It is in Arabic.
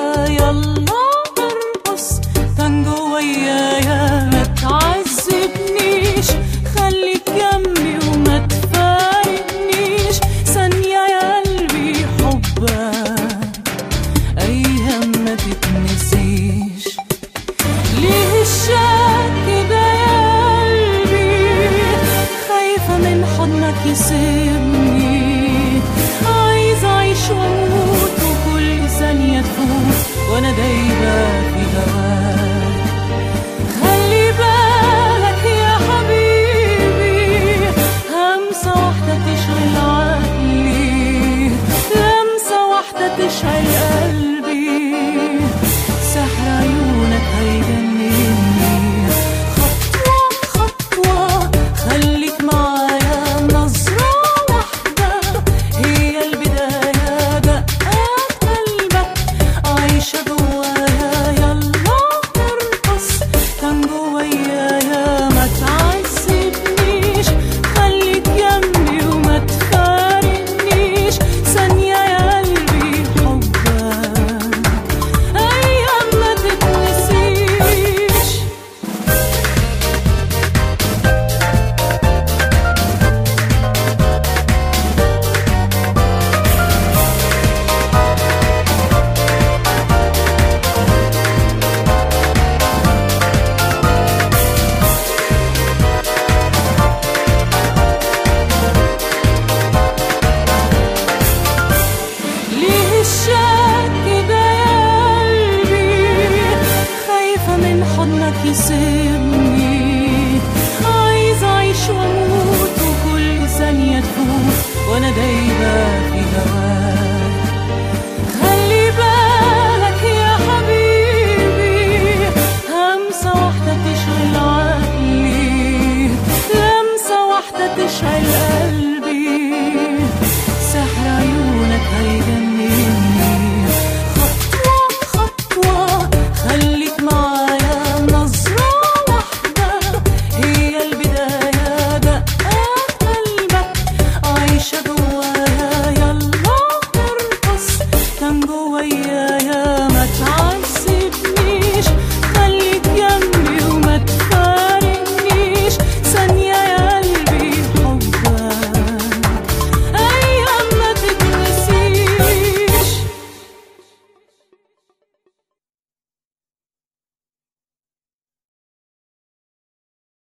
يلا ارقص تانجو ويايا، ما تعذبنيش خليك جنبي وما تفارقنيش ثانية يا قلبي، حبك أيام ما تتنسيش. ليه الشك ده يا قلبي، خايفة من حضنك يسيبني، عايزة أعيش وأموت وكل ثانية تفوت وأنا دايبة في هواك. خلي بالك يا حبيبي، همسة واحدة تشغل عقلي، لمسة واحدة تشعل قلبي، سحر عيونك هيجنني. خطوة خطوة خليك معايا، نظرة واحدة هي البداية، دقات قلبك عايشة